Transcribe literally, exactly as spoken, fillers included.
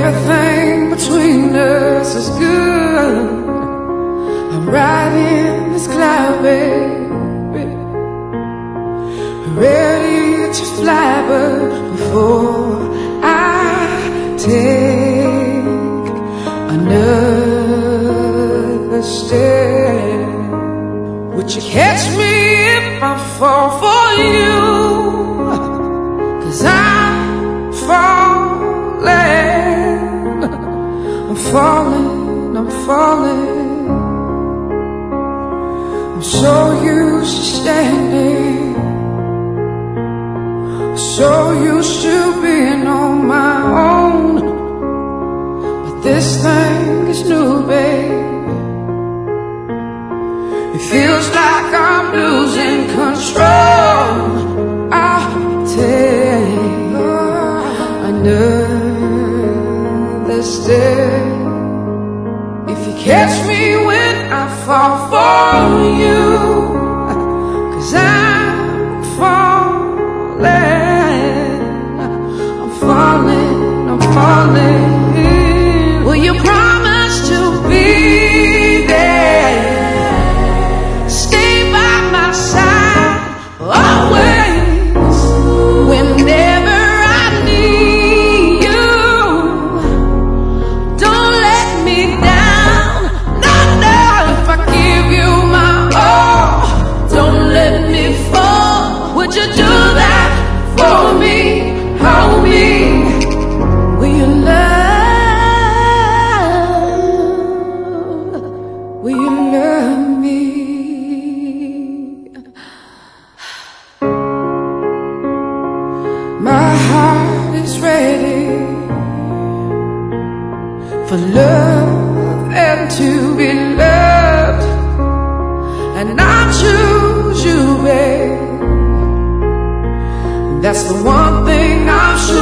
everything between us is good. I'm riding this cloud, baby, ready to fly, but before I take another step, would you catch me if I fall for you? 'Cause I'm falling, I'm falling, I'm falling. I'm so used to standing, so used to being on my own, but this thing is new, babe. It feels like I'm losing control. I'll take another step. If you catch me when I fall for you, 'cause I'm falling, I'm falling, I'm falling. Will you promise to be there? Stay by my side always, whenever I need you. Don't let me down, no, no. If I give you my all, don't let me fall. Would you do that for me? Hold me. Will you love? Will you love me? My heart is ready for love and to be loved, and I choose you, babe. That's the one thing I'm sure